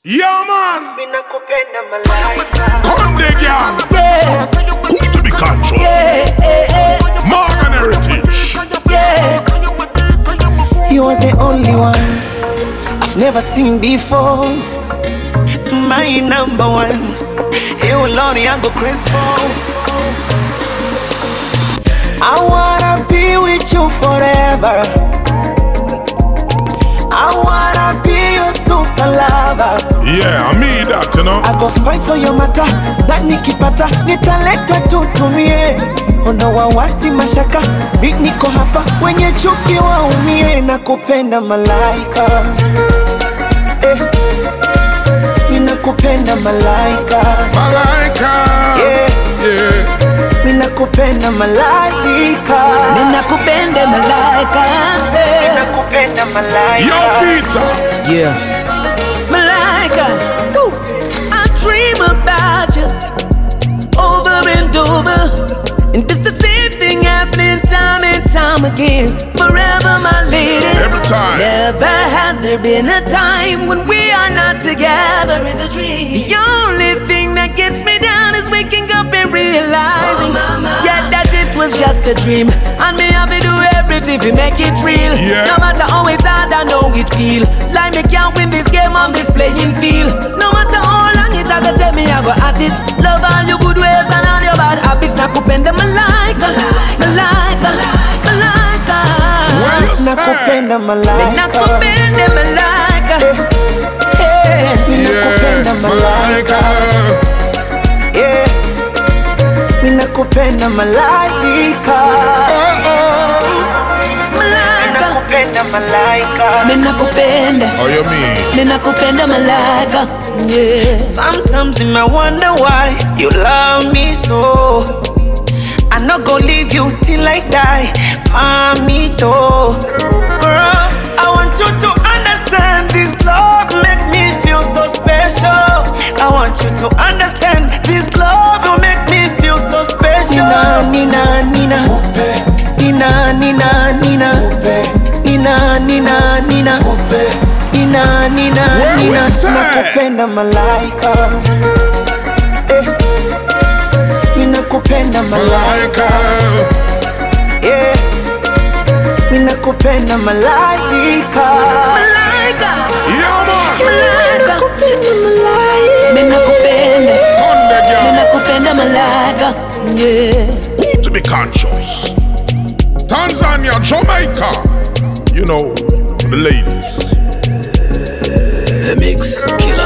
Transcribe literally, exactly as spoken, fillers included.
Yeah, man. Ninakupenda malaika. Conde gang. Yeah. Cool to be control. Yeah, yeah, yeah. Morgan Heritage. Yeah. You are the only one I've never seen before. My number one. You alone, I go crazy for. I wanna be with you forever. I wanna be your super lover. Yeah, I mean that, you know. I go fight for your matter. Na nikipata nitaleta tutumie. Ono wawasi mashaka, mi niko hapa wenye chuki waumie. Nakupenda malaika, eh. Ninakupenda malaika, Malaika. yeah. Yeah. Ninakupenda malaika, Ninakupenda malaika, eh. ninakupenda malaika. Yo, Peter. Yeah. Malaika, woo. I dream about you over and over, and this the same thing happening time and time again. Forever, my lady. Every time. Never has there been a time when we are not together in the dream. The only thing that gets me down is waking up and realizing, oh, yeah, that it was just a dream, and me have to do everything to make it real. Yeah. No matter how it's hard, I know it feel like me can't win this game on this playing field. No matter how long it I go take me, I go at it. Love all your good ways and all your bad habits. Nakupenda malaika, malaika, malaika. Well, you say. Nakupenda malaika, Nakupenda malaika, eh. Ninakupenda malaika, yeah. Ninakupenda malaika, malaika. ninakupenda malaika. Ninakupenda, How you mean? ninakupenda malaika, yeah. Sometimes I wonder why you love me so. I'm not gonna leave you till I die, mamito. Girl, I want you to understand this love make me feel so special. I want you to understand this love will make me feel so special. Nina, Nina, Nina, Nina, Nina, Nina, Nina, Nina, Nina, Nina, Nina, Well, we Nina. say. Nakupenda malaika, eh. Ninakupenda malaika, Malaika. yeah. Ninakupenda malaika, Malaika, Yeah, man. malaika. malaika. Ninakupenda, Conde gang. ninakupenda malaika, yeah. Cool to be conscious. Tanzania, Jamaica. You know, for the ladies. The mix killer.